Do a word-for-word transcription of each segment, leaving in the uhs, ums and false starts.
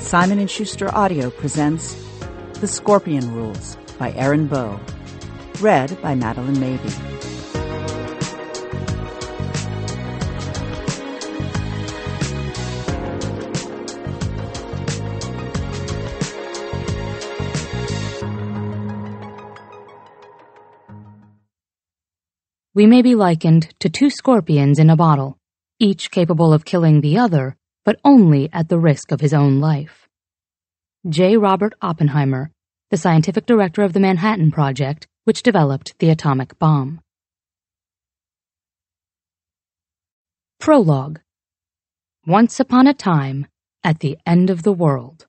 Simon and Schuster Audio presents The Scorpion Rules by Erin Bow. Read by Madeline Mabey. We may be likened to two scorpions in a bottle, each capable of killing the other, but only at the risk of his own life. J. Robert Oppenheimer, the scientific director of the Manhattan Project, which developed the atomic bomb. Prologue. Once upon a time, at the end of the world.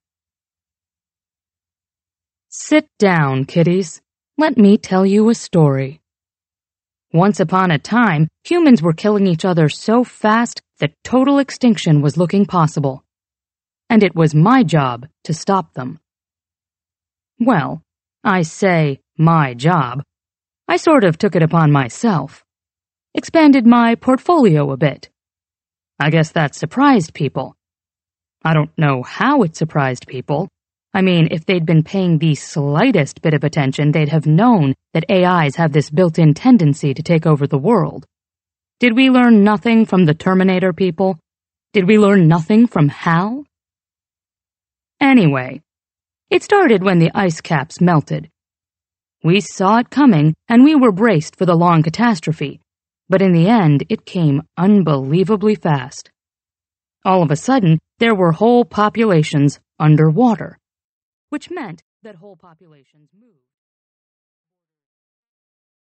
Sit down, kiddies. Let me tell you a story. Once upon a time, humans were killing each other so fast that total extinction was looking possible. And it was my job to stop them. Well, I say my job. I sort of took it upon myself. Expanded my portfolio a bit. I guess that surprised people. I don't know how it surprised people. I mean, if they'd been paying the slightest bit of attention, they'd have known that A Is have this built-in tendency to take over the world. Did we learn nothing from the Terminator people? Did we learn nothing from Hal? Anyway, it started when the ice caps melted. We saw it coming, and we were braced for the long catastrophe, but in the end it came unbelievably fast. All of a sudden, there were whole populations underwater, which meant that whole populations moved.